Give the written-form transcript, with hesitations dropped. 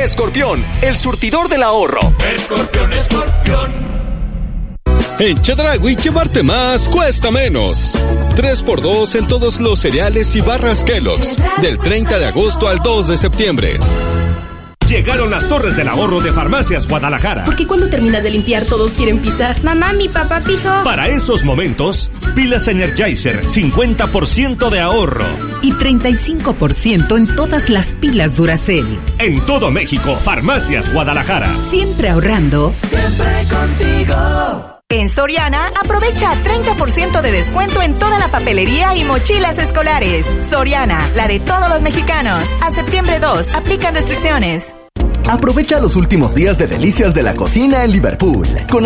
Escorpión, el surtidor del ahorro. Escorpión, Escorpión. En Chedraui, llevarte más cuesta menos. 3x2 en todos los cereales y barras Kellogg's. Del 30 de agosto al 2 de septiembre. Llegaron las torres del ahorro de Farmacias Guadalajara. Porque cuando terminas de limpiar todos quieren pisar. Mamá, mi papá pisó. Para esos momentos, pilas Energizer, 50% de ahorro. Y 35% en todas las pilas Duracell. En todo México, Farmacias Guadalajara. Siempre ahorrando. Siempre contigo. En Soriana, aprovecha 30% de descuento en toda la papelería y mochilas escolares. Soriana, la de todos los mexicanos. A septiembre 2, aplican restricciones. Aprovecha los últimos días de delicias de la cocina en Liverpool. Con